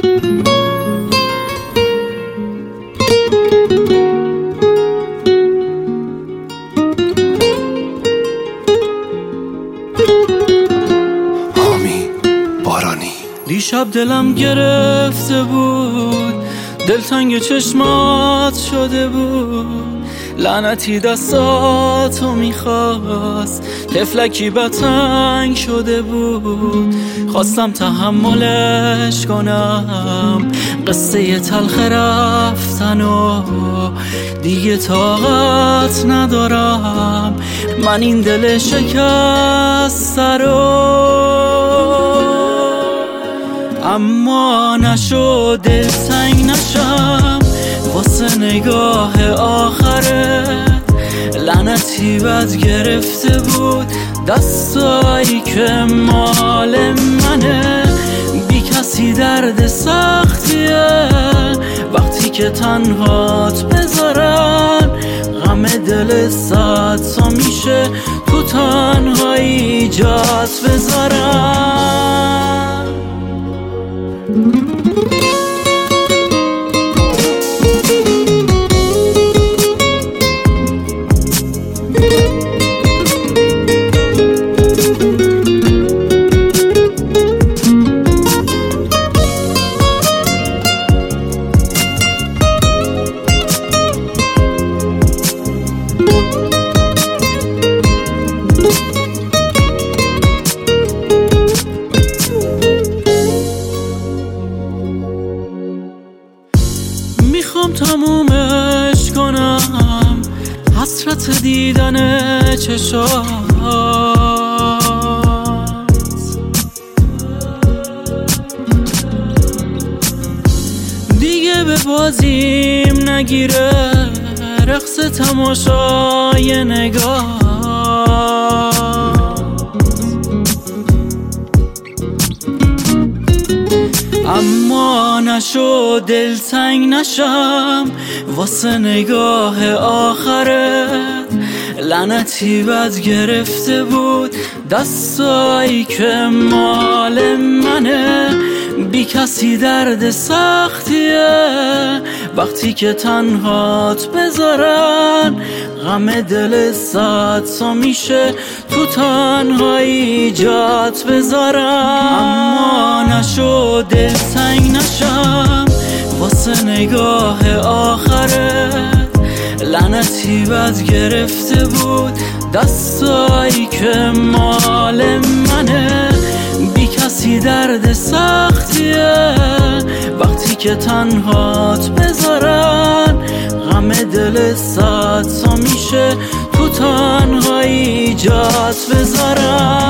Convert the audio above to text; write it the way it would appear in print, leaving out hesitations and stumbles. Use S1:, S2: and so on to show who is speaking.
S1: دیشب دلم گرفته بود، دلتنگ چشمات شده بود، لعنتی دستاتو میخواست، طفلکی بتنگ شده بود. خواستم تحملش کنم قصه تلخ رفتن و دیگه طاقت ندارم من این دل شکسته رو. اما نشد دلتنگ نشم واسه نگاه آخرت، لعنتی بد گرفته بود دستایی که مال منه. بی کسی درد سختیه وقتی که تنهات بذارن، غم دل صد تا میشه تو تنهایی جات بذارن. میخوام تمومش کنم حسرت دیدن چشات، دیگه به بازیم نگیره رقص تماشای نگاه. اما نشد دلتنگ نشم واسه نگاه آخرت، لعنتی بد گرفته بود دستایی که مال منه. بی کسی درد سختیه وقتی که تنهات بذارن، غم دل صد تا میشه تو تنهایی جات بذارن. اما نشد دلتنگ نشم واسه نگاه آخرت، لعنتی بد گرفته بود دستایی که مال منه. بی کسی درد سختیه وقتی که تنهات بذارن، غم دل صد تا میشه تو تنهایی جات بذارن.